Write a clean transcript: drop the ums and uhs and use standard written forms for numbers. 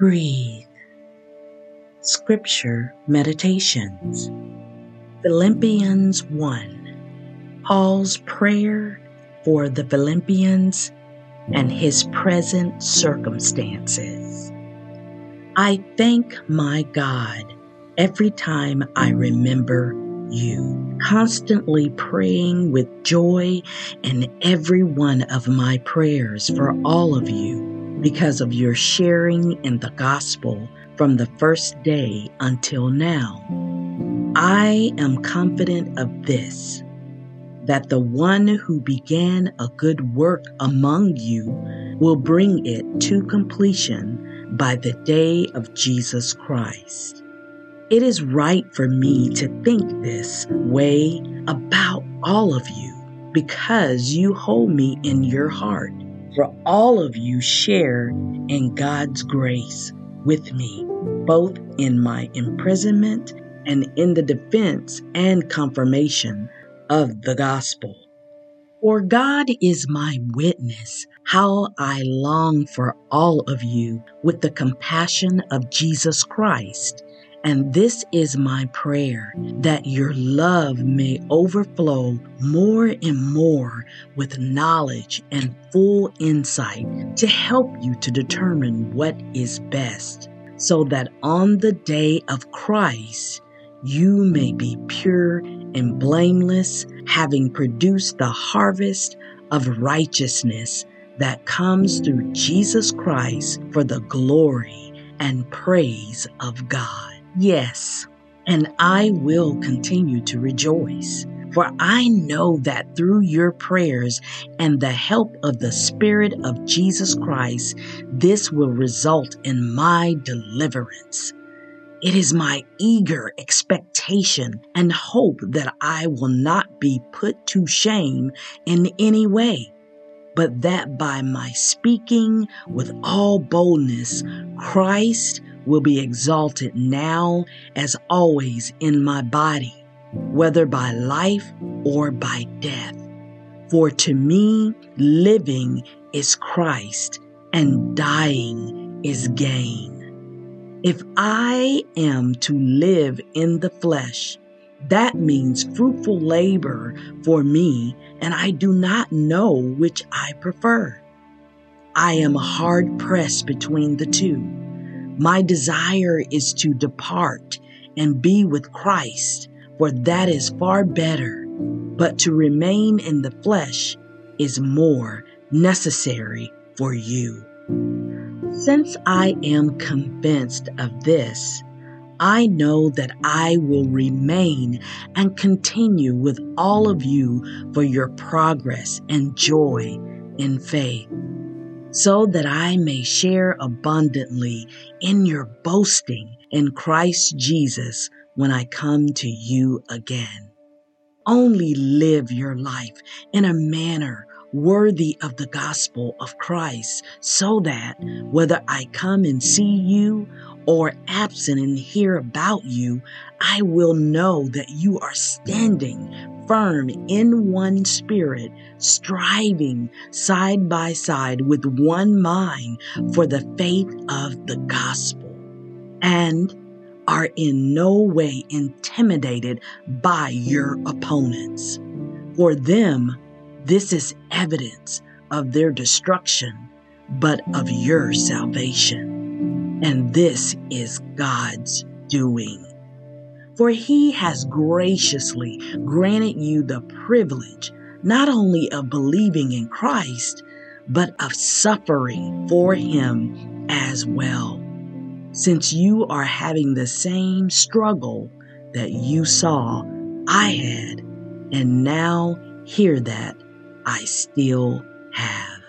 Breathe. Scripture Meditations. Philippians 1. Paul's prayer for the Philippians and his present circumstances. I thank my God every time I remember you, constantly praying with joy in every one of my prayers for all of you because of your sharing in the gospel from the first day until now. I am confident of this, that the one who began a good work among you will bring it to completion by the day of Jesus Christ. It is right for me to think this way about all of you because you hold me in your heart, for all of you share in God's grace with me, both in my imprisonment and in the defense and confirmation of the gospel. For God is my witness, how I long for all of you with the compassion of Jesus Christ. And this is my prayer, that your love may overflow more and more with knowledge and full insight to help you to determine what is best, so that on the day of Christ, you may be pure and blameless, having produced the harvest of righteousness that comes through Jesus Christ for the glory and praise of God. Yes, and I will continue to rejoice, for I know that through your prayers and the help of the Spirit of Jesus Christ, this will result in my deliverance. It is my eager expectation and hope that I will not be put to shame in any way, but that by my speaking with all boldness, Christ will be exalted now as always in my body, whether by life or by death. For to me, living is Christ, and dying is gain. If I am to live in the flesh, that means fruitful labor for me, and I do not know which I prefer. I am hard pressed between the two. My desire is to depart and be with Christ, for that is far better, but to remain in the flesh is more necessary for you. Since I am convinced of this, I know that I will remain and continue with all of you for your progress and joy in faith, so that I may share abundantly in your boasting in Christ Jesus when I come to you again. Only live your life in a manner worthy of the gospel of Christ, so that whether I come and see you or absent and hear about you, I will know that you are standing firm in one spirit, striving side by side with one mind for the faith of the gospel, and are in no way intimidated by your opponents. For them, this is evidence of their destruction, but of your salvation. And this is God's doing. For he has graciously granted you the privilege not only of believing in Christ, but of suffering for him as well, since you are having the same struggle that you saw I had, and now hear that I still have.